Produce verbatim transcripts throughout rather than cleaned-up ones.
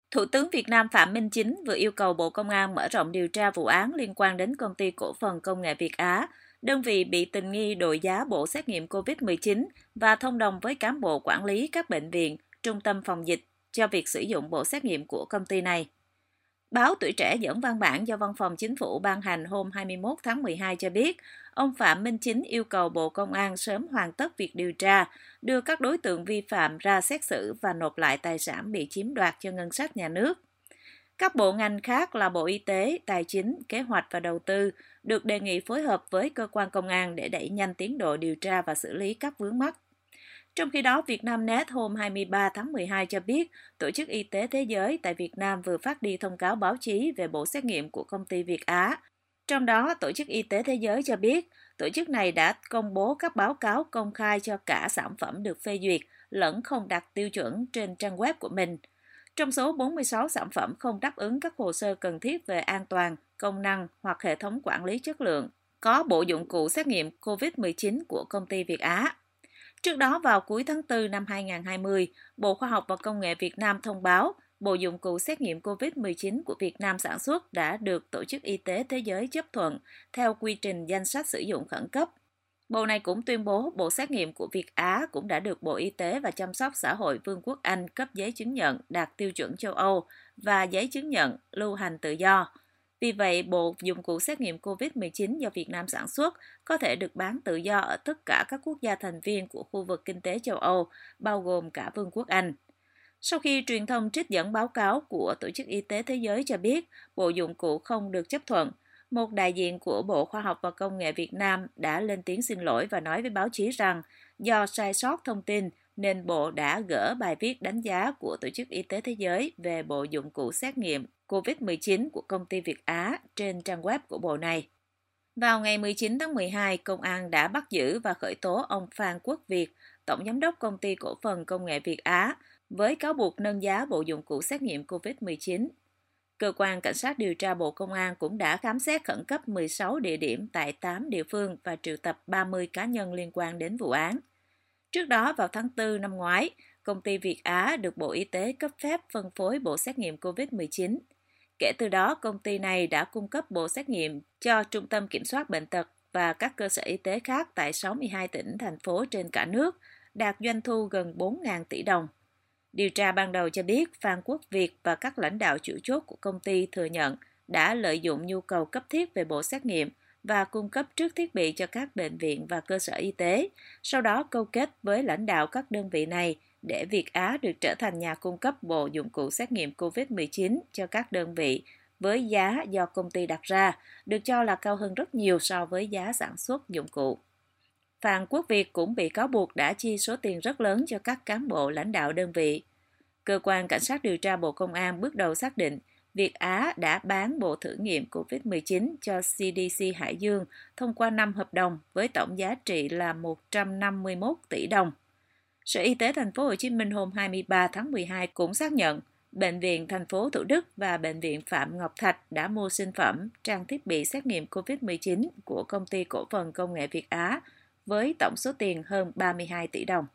Thủ tướng Việt Nam Phạm Minh Chính vừa yêu cầu Bộ Công an mở rộng điều tra vụ án liên quan đến Công ty Cổ phần Công nghệ Việt Á, đơn vị bị tình nghi đội giá bộ xét nghiệm covid mười chín và thông đồng với cán bộ quản lý các bệnh viện, trung tâm phòng dịch cho việc sử dụng bộ xét nghiệm của công ty này. Báo Tuổi Trẻ dẫn văn bản do Văn phòng Chính phủ ban hành hôm hai mươi mốt tháng mười hai cho biết, ông Phạm Minh Chính yêu cầu Bộ Công an sớm hoàn tất việc điều tra, đưa các đối tượng vi phạm ra xét xử và nộp lại tài sản bị chiếm đoạt cho ngân sách nhà nước. Các bộ ngành khác là Bộ Y tế, Tài chính, Kế hoạch và Đầu tư được đề nghị phối hợp với cơ quan công an để đẩy nhanh tiến độ điều tra và xử lý các vướng mắc. Trong khi đó, Vietnamnet hôm hai mươi ba tháng mười hai cho biết, Tổ chức Y tế Thế giới tại Việt Nam vừa phát đi thông cáo báo chí về bộ xét nghiệm của công ty Việt Á. Trong đó, Tổ chức Y tế Thế giới cho biết, tổ chức này đã công bố các báo cáo công khai cho cả sản phẩm được phê duyệt lẫn không đạt tiêu chuẩn trên trang web của mình. Trong số bốn mươi sáu sản phẩm không đáp ứng các hồ sơ cần thiết về an toàn, công năng hoặc hệ thống quản lý chất lượng, có bộ dụng cụ xét nghiệm covid mười chín của công ty Việt Á. Trước đó, vào cuối tháng tư năm hai nghìn không trăm hai mươi, Bộ Khoa học và Công nghệ Việt Nam thông báo bộ dụng cụ xét nghiệm covid mười chín của Việt Nam sản xuất đã được Tổ chức Y tế Thế giới chấp thuận theo quy trình danh sách sử dụng khẩn cấp. Bộ này cũng tuyên bố bộ xét nghiệm của Việt Á cũng đã được Bộ Y tế và Chăm sóc Xã hội Vương quốc Anh cấp giấy chứng nhận đạt tiêu chuẩn châu Âu và giấy chứng nhận lưu hành tự do. Vì vậy, bộ dụng cụ xét nghiệm covid mười chín do Việt Nam sản xuất có thể được bán tự do ở tất cả các quốc gia thành viên của khu vực kinh tế châu Âu, bao gồm cả Vương quốc Anh. Sau khi truyền thông trích dẫn báo cáo của Tổ chức Y tế Thế giới cho biết bộ dụng cụ không được chấp thuận, một đại diện của Bộ Khoa học và Công nghệ Việt Nam đã lên tiếng xin lỗi và nói với báo chí rằng do sai sót thông tin nên Bộ đã gỡ bài viết đánh giá của Tổ chức Y tế Thế giới về bộ dụng cụ xét nghiệm covid mười chín của công ty Việt Á trên trang web của Bộ này. Vào ngày mười chín tháng mười hai, Công an đã bắt giữ và khởi tố ông Phan Quốc Việt, Tổng Giám đốc Công ty Cổ phần Công nghệ Việt Á, với cáo buộc nâng giá bộ dụng cụ xét nghiệm covid mười chín. Cơ quan Cảnh sát điều tra Bộ Công an cũng đã khám xét khẩn cấp mười sáu địa điểm tại tám địa phương và triệu tập ba mươi cá nhân liên quan đến vụ án. Trước đó, vào tháng tư năm ngoái, công ty Việt Á được Bộ Y tế cấp phép phân phối bộ xét nghiệm covid mười chín. Kể từ đó, công ty này đã cung cấp bộ xét nghiệm cho Trung tâm Kiểm soát Bệnh tật và các cơ sở y tế khác tại sáu mươi hai tỉnh, thành phố trên cả nước, đạt doanh thu gần bốn nghìn tỷ đồng. Điều tra ban đầu cho biết Phan Quốc Việt và các lãnh đạo chủ chốt của công ty thừa nhận đã lợi dụng nhu cầu cấp thiết về bộ xét nghiệm và cung cấp trước thiết bị cho các bệnh viện và cơ sở y tế, sau đó câu kết với lãnh đạo các đơn vị này để Việt Á được trở thành nhà cung cấp bộ dụng cụ xét nghiệm covid mười chín cho các đơn vị với giá do công ty đặt ra, được cho là cao hơn rất nhiều so với giá sản xuất dụng cụ. Phan Quốc Việt cũng bị cáo buộc đã chi số tiền rất lớn cho các cán bộ lãnh đạo đơn vị. Cơ quan Cảnh sát điều tra Bộ Công an bước đầu xác định Việt Á đã bán bộ thử nghiệm covid mười chín cho xê đê xê Hải Dương thông qua năm hợp đồng với tổng giá trị là một trăm năm mươi mốt tỷ đồng. Sở Y tế Thành phố Hồ Chí Minh hôm hai mươi ba tháng mười hai cũng xác nhận Bệnh viện Thành phố Thủ Đức và Bệnh viện Phạm Ngọc Thạch đã mua sinh phẩm, trang thiết bị xét nghiệm covid mười chín của Công ty Cổ phần Công nghệ Việt Á với tổng số tiền hơn ba mươi hai tỷ đồng.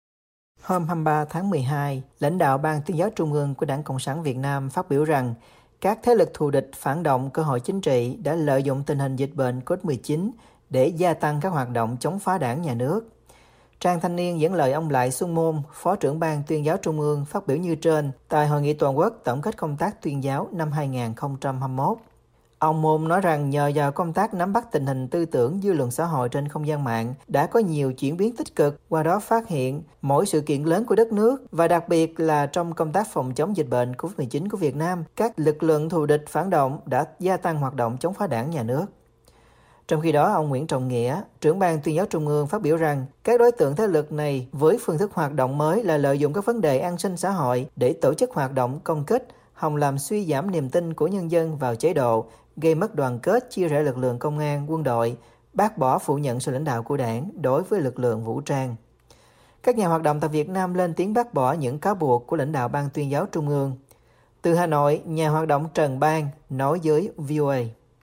Hôm hai mươi ba tháng mười hai, lãnh đạo Ban Tuyên giáo Trung ương của Đảng Cộng sản Việt Nam phát biểu rằng các thế lực thù địch phản động cơ hội chính trị đã lợi dụng tình hình dịch bệnh covid mười chín để gia tăng các hoạt động chống phá đảng nhà nước. Trang Thanh Niên dẫn lời ông Lại Xuân Môn, Phó trưởng Ban Tuyên giáo Trung ương phát biểu như trên tại Hội nghị toàn quốc tổng kết công tác tuyên giáo năm hai nghìn không trăm hai mươi mốt. Ông Môn nói rằng nhờ vào công tác nắm bắt tình hình tư tưởng dư luận xã hội trên không gian mạng đã có nhiều chuyển biến tích cực, qua đó phát hiện mỗi sự kiện lớn của đất nước và đặc biệt là trong công tác phòng chống dịch bệnh covid mười chín của Việt Nam, các lực lượng thù địch phản động đã gia tăng hoạt động chống phá đảng nhà nước. Trong khi đó, ông Nguyễn Trọng Nghĩa, trưởng Ban Tuyên giáo Trung ương phát biểu rằng các đối tượng thế lực này với phương thức hoạt động mới là lợi dụng các vấn đề an sinh xã hội để tổ chức hoạt động công kích, hòng làm suy giảm niềm tin của nhân dân vào chế độ, gây mất đoàn kết, chia rẽ lực lượng công an, quân đội, bác bỏ phủ nhận sự lãnh đạo của đảng đối với lực lượng vũ trang. Các nhà hoạt động tại Việt Nam lên tiếng bác bỏ những cáo buộc của lãnh đạo Ban Tuyên giáo Trung ương. Từ Hà Nội, nhà hoạt động Trần Bang nói với vê o a.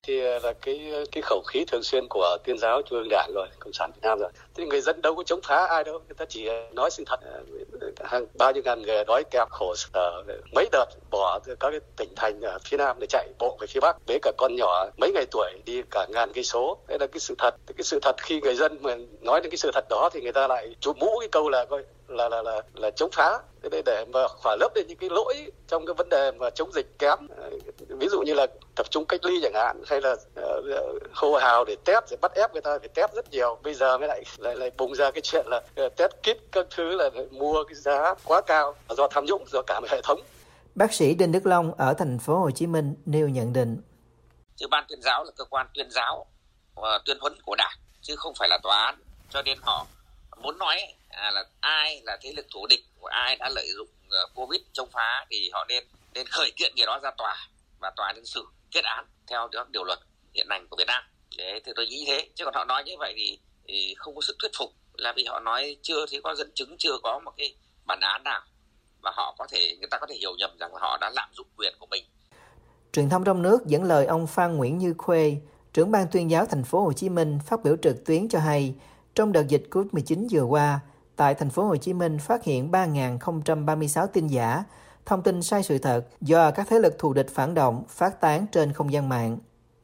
thì là cái cái khẩu khí thường xuyên của Tuyên giáo Trung ương Đảng rồi, Cộng sản Việt Nam rồi. Thì người dân đâu có chống phá ai đâu, người ta chỉ nói sự thật. Hàng bao nhiêu ngàn người đói kém khổ sở, mấy đợt bỏ từ các cái tỉnh thành ở phía Nam để chạy bộ về phía Bắc, với cả con nhỏ mấy ngày tuổi đi cả ngàn cây số. Đây là cái sự thật. Cái sự thật khi người dân mà nói đến cái sự thật đó thì người ta lại chụp mũ cái câu là coi là là là là chống phá. Thế để, để mà khỏa lấp đi những cái lỗi trong cái vấn đề mà chống dịch kém, ví dụ như là tập trung cách ly chẳng hạn, hay là uh, hô hào để test, để bắt ép người ta phải test rất nhiều. Bây giờ mới lại lại lại bùng ra cái chuyện là uh, test kit các thứ là mua cái giá quá cao do tham nhũng, do cả một hệ thống. Bác sĩ Đinh Đức Long ở thành phố Hồ Chí Minh nêu nhận định: chứ ban tuyên giáo là cơ quan tuyên giáo và tuyên huấn của Đảng, chứ không phải là tòa án, cho nên họ muốn nói à, là ai là thế lực thù địch, của ai đã lợi dụng uh, Covid chống phá thì họ nên nên khởi kiện người đó ra tòa và tòa nhân sự kết án theo điều luật hiện hành của Việt Nam. Thế thì tôi nghĩ thế, chứ còn họ nói như vậy thì, thì không có sức thuyết phục, là vì họ nói chưa thấy có dẫn chứng, chưa có một cái bản án nào và họ có thể người ta có thể hiểu nhầm rằng là họ đã lạm dụng quyền của mình. Truyền thông trong nước dẫn lời ông Phan Nguyễn Như Khuê, trưởng ban tuyên giáo thành phố Hồ Chí Minh phát biểu trực tuyến cho hay, trong đợt dịch covid mười chín vừa qua, tại thành phố Hồ Chí Minh phát hiện ba nghìn không trăm ba mươi sáu tin giả, thông tin sai sự thật do các thế lực thù địch phản động phát tán trên không gian mạng.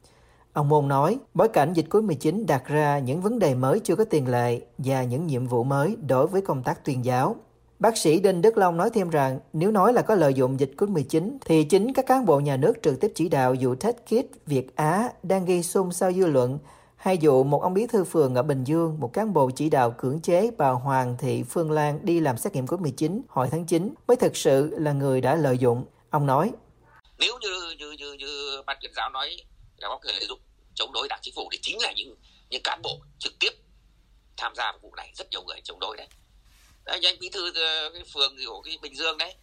Ông Môn nói, bối cảnh dịch covid mười chín đặt ra những vấn đề mới chưa có tiền lệ và những nhiệm vụ mới đối với công tác tuyên giáo. Bác sĩ Đinh Đức Long nói thêm rằng, nếu nói là có lợi dụng dịch covid mười chín, thì chính các cán bộ nhà nước trực tiếp chỉ đạo vụ test kit Việt Á đang gây xôn xao dư luận, hay vụ một ông bí thư phường ở Bình Dương, một cán bộ chỉ đạo cưỡng chế bà Hoàng Thị Phương Lan đi làm xét nghiệm covid mười chín hồi tháng chín mới thực sự là người đã lợi dụng. Ông nói, nếu như như như, như ban tuyên giáo nói là có lợi dụng chống đối Đảng, chính phủ thì chính là những những cán bộ trực tiếp tham gia vào vụ này, rất nhiều người chống đối đấy. Đấy, anh bí thư cái phường của cái Bình Dương đấy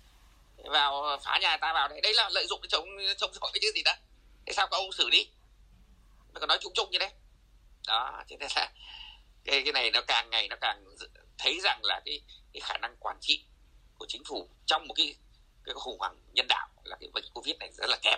vào phá nhà ta vào đấy, đấy là lợi dụng cái chống chống chọi cái chứ gì đó. Thế sao các ông xử lý? Nó còn nói chung chung như đấy. Đó, cho nên là cái cái này nó càng ngày nó càng thấy rằng là cái cái khả năng quản trị của chính phủ trong một cái cái khủng hoảng nhân đạo là cái bệnh Covid này rất là kém.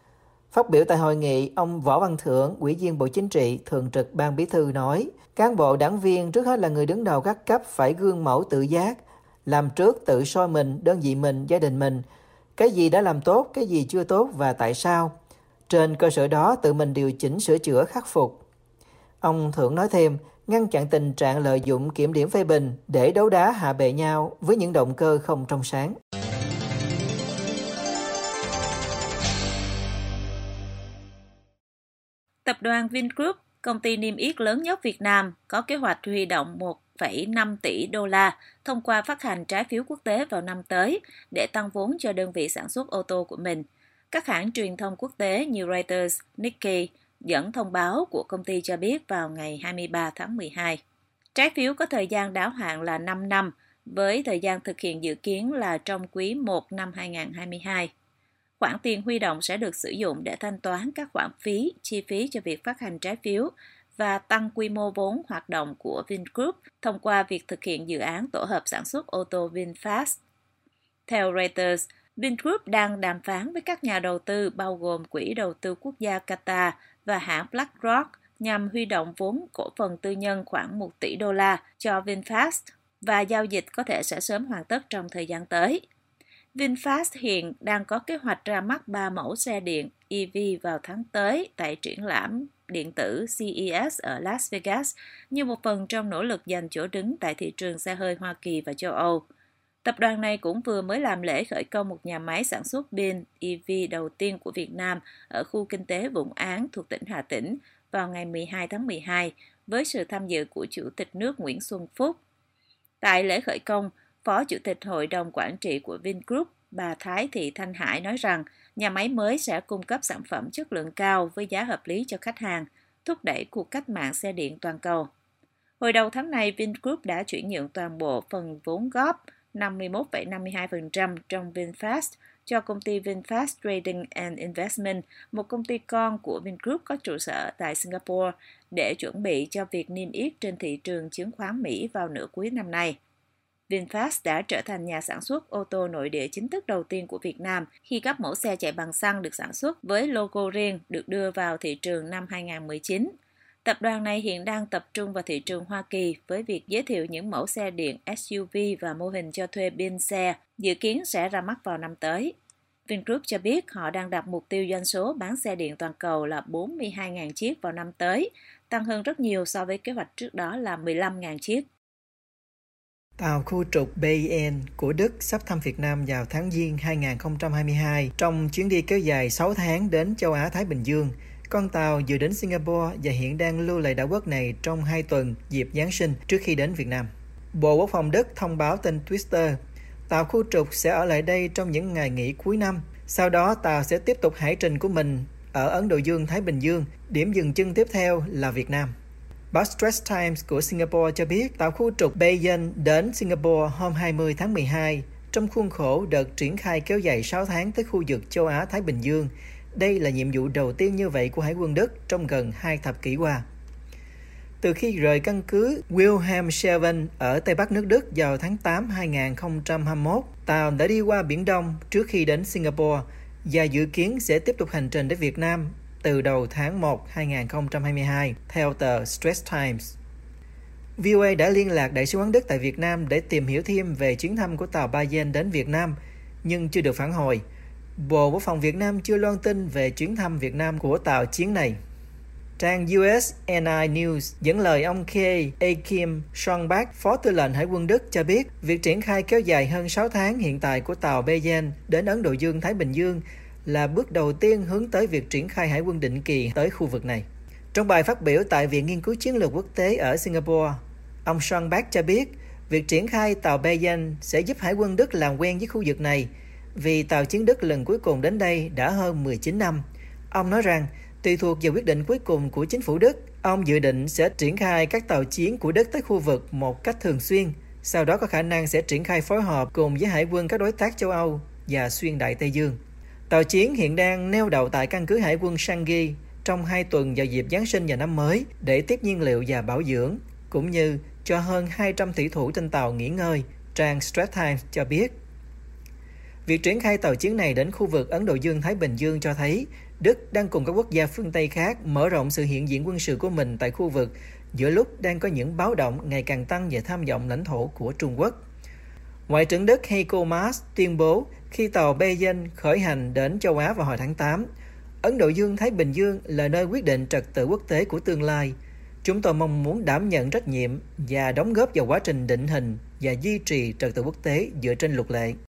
Phát biểu tại hội nghị, ông Võ Văn Thưởng, Ủy viên Bộ Chính trị, Thường trực Ban Bí thư nói, cán bộ đảng viên trước hết là người đứng đầu các cấp phải gương mẫu tự giác, làm trước tự soi mình, đơn vị mình, gia đình mình, cái gì đã làm tốt, cái gì chưa tốt và tại sao. Trên cơ sở đó tự mình điều chỉnh, sửa chữa, khắc phục. Ông Thưởng nói thêm, ngăn chặn tình trạng lợi dụng kiểm điểm phê bình để đấu đá hạ bệ nhau với những động cơ không trong sáng. Tập đoàn Vingroup, công ty niêm yết lớn nhất Việt Nam, có kế hoạch huy động một phẩy năm tỷ đô la thông qua phát hành trái phiếu quốc tế vào năm tới để tăng vốn cho đơn vị sản xuất ô tô của mình. Các hãng truyền thông quốc tế như Reuters, Nikkei dẫn thông báo của công ty cho biết vào ngày hai mươi ba tháng mười hai. Trái phiếu có thời gian đáo hạn là năm năm, với thời gian thực hiện dự kiến là trong quý một năm hai nghìn không trăm hai mươi hai. Khoản tiền huy động sẽ được sử dụng để thanh toán các khoản phí, chi phí cho việc phát hành trái phiếu và tăng quy mô vốn hoạt động của Vingroup thông qua việc thực hiện dự án tổ hợp sản xuất ô tô VinFast. Theo Reuters, Vingroup đang đàm phán với các nhà đầu tư bao gồm Quỹ đầu tư quốc gia Qatar và hãng BlackRock nhằm huy động vốn cổ phần tư nhân khoảng một tỷ đô la cho VinFast và giao dịch có thể sẽ sớm hoàn tất trong thời gian tới. VinFast hiện đang có kế hoạch ra mắt ba mẫu xe điện e vê vào tháng tới tại triển lãm điện tử xê e ét ở Las Vegas như một phần trong nỗ lực giành chỗ đứng tại thị trường xe hơi Hoa Kỳ và châu Âu. Tập đoàn này cũng vừa mới làm lễ khởi công một nhà máy sản xuất pin e vê đầu tiên của Việt Nam ở khu kinh tế Vũng Áng thuộc tỉnh Hà Tĩnh vào ngày mười hai tháng mười hai với sự tham dự của Chủ tịch nước Nguyễn Xuân Phúc. Tại lễ khởi công, Phó Chủ tịch Hội đồng Quản trị của Vingroup, bà Thái Thị Thanh Hải nói rằng nhà máy mới sẽ cung cấp sản phẩm chất lượng cao với giá hợp lý cho khách hàng, thúc đẩy cuộc cách mạng xe điện toàn cầu. Hồi đầu tháng này, Vingroup đã chuyển nhượng toàn bộ phần vốn góp năm mươi mốt phẩy năm mươi hai phần trăm trong VinFast cho công ty VinFast Trading and Investment, một công ty con của Vingroup có trụ sở tại Singapore, để chuẩn bị cho việc niêm yết trên thị trường chứng khoán Mỹ vào nửa cuối năm nay. VinFast đã trở thành nhà sản xuất ô tô nội địa chính thức đầu tiên của Việt Nam khi các mẫu xe chạy bằng xăng được sản xuất với logo riêng được đưa vào thị trường năm hai không một chín. Tập đoàn này hiện đang tập trung vào thị trường Hoa Kỳ với việc giới thiệu những mẫu xe điện ét u vê và mô hình cho thuê pin xe, dự kiến sẽ ra mắt vào năm tới. Vingroup cho biết họ đang đặt mục tiêu doanh số bán xe điện toàn cầu là bốn mươi hai nghìn chiếc vào năm tới, tăng hơn rất nhiều so với kế hoạch trước đó là mười lăm nghìn chiếc. Tàu khu trục Bayern của Đức sắp thăm Việt Nam vào tháng Giêng hai không hai hai trong chuyến đi kéo dài sáu tháng đến châu Á-Thái Bình Dương. Con tàu vừa đến Singapore và hiện đang lưu lại đảo quốc này trong hai tuần dịp Giáng sinh trước khi đến Việt Nam. Bộ Quốc phòng Đức thông báo trên Twitter, tàu khu trục sẽ ở lại đây trong những ngày nghỉ cuối năm. Sau đó tàu sẽ tiếp tục hải trình của mình ở Ấn Độ Dương-Thái Bình Dương. Điểm dừng chân tiếp theo là Việt Nam. Báo Straits Times của Singapore cho biết tàu khu trục Bayern đến Singapore hôm hai mươi tháng mười hai trong khuôn khổ đợt triển khai kéo dài sáu tháng tới khu vực châu Á-Thái Bình Dương. Đây là nhiệm vụ đầu tiên như vậy của Hải quân Đức trong gần hai thập kỷ qua. Từ khi rời căn cứ Wilhelmshaven ở Tây Bắc nước Đức vào tháng tám hai không hai mốt, tàu đã đi qua Biển Đông trước khi đến Singapore và dự kiến sẽ tiếp tục hành trình đến Việt Nam từ đầu tháng một hai không hai hai, theo tờ Straits Times. vê o a đã liên lạc Đại sứ quán Đức tại Việt Nam để tìm hiểu thêm về chuyến thăm của tàu Bayern đến Việt Nam, nhưng chưa được phản hồi. Bộ Quốc phòng Việt Nam chưa loan tin về chuyến thăm Việt Nam của tàu chiến này. Trang u ét en i News dẫn lời ông Keay Akim Schonbach, Phó Tư lệnh Hải quân Đức cho biết việc triển khai kéo dài hơn sáu tháng hiện tại của tàu Bayern đến Ấn Độ Dương-Thái Bình Dương là bước đầu tiên hướng tới việc triển khai hải quân định kỳ tới khu vực này. Trong bài phát biểu tại Viện Nghiên cứu Chiến lược Quốc tế ở Singapore, ông Schonbach cho biết việc triển khai tàu Bayern sẽ giúp Hải quân Đức làm quen với khu vực này vì tàu chiến Đức lần cuối cùng đến đây đã hơn mười chín năm. Ông nói rằng, tùy thuộc vào quyết định cuối cùng của chính phủ Đức, ông dự định sẽ triển khai các tàu chiến của Đức tới khu vực một cách thường xuyên, sau đó có khả năng sẽ triển khai phối hợp cùng với hải quân các đối tác châu Âu và xuyên Đại Tây Dương. Tàu chiến hiện đang neo đậu tại căn cứ hải quân Changi trong hai tuần vào dịp Giáng sinh và năm mới để tiếp nhiên liệu và bảo dưỡng, cũng như cho hơn hai trăm thủy thủ trên tàu nghỉ ngơi, trang Straits Times cho biết. Việc triển khai tàu chiến này đến khu vực Ấn Độ Dương-Thái Bình Dương cho thấy Đức đang cùng các quốc gia phương Tây khác mở rộng sự hiện diện quân sự của mình tại khu vực giữa lúc đang có những báo động ngày càng tăng về tham vọng lãnh thổ của Trung Quốc. Ngoại trưởng Đức Heiko Maas tuyên bố khi tàu Bayern khởi hành đến châu Á vào hồi tháng tám, Ấn Độ Dương-Thái Bình Dương là nơi quyết định trật tự quốc tế của tương lai. Chúng tôi mong muốn đảm nhận trách nhiệm và đóng góp vào quá trình định hình và duy trì trật tự quốc tế dựa trên luật lệ.